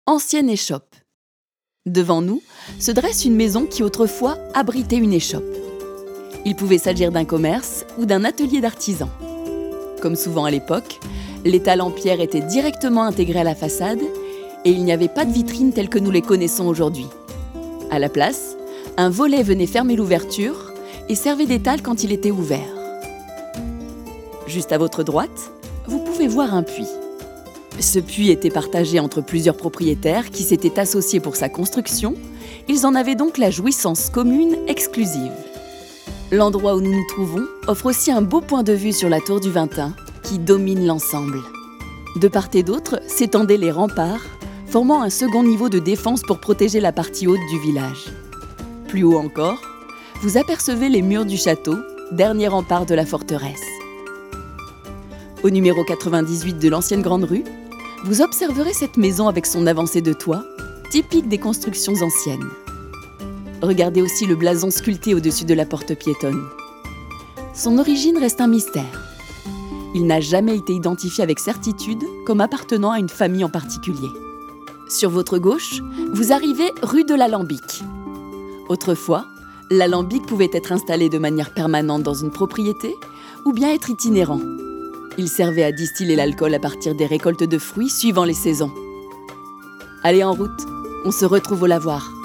ancienne échoppe. Devant nous se dresse une maison qui autrefois abritait une échoppe. Il pouvait s'agir d'un commerce ou d'un atelier d'artisans. Comme souvent à l'époque, l'étal en pierre était directement intégré à la façade et il n'y avait pas de vitrines telles que nous les connaissons aujourd'hui. À la place, un volet venait fermer l'ouverture et servait d'étal quand il était ouvert. Juste à votre droite, vous pouvez voir un puits. Ce puits était partagé entre plusieurs propriétaires qui s'étaient associés pour sa construction. Ils en avaient donc la jouissance commune exclusive. L'endroit où nous nous trouvons offre aussi un beau point de vue sur la tour du Vintin qui domine l'ensemble. De part et d'autre s'étendaient les remparts, formant un second niveau de défense pour protéger la partie haute du village. Plus haut encore, vous apercevez les murs du château, dernier rempart de la forteresse. Au numéro 98 de l'ancienne Grande Rue, vous observerez cette maison avec son avancée de toit, typique des constructions anciennes. Regardez aussi le blason sculpté au-dessus de la porte piétonne. Son origine reste un mystère. Il n'a jamais été identifié avec certitude comme appartenant à une famille en particulier. Sur votre gauche, vous arrivez rue de l'Alambic. Autrefois, l'alambic pouvait être installé de manière permanente dans une propriété ou bien être itinérant. Il servait à distiller l'alcool à partir des récoltes de fruits suivant les saisons. Allez en route, on se retrouve au lavoir.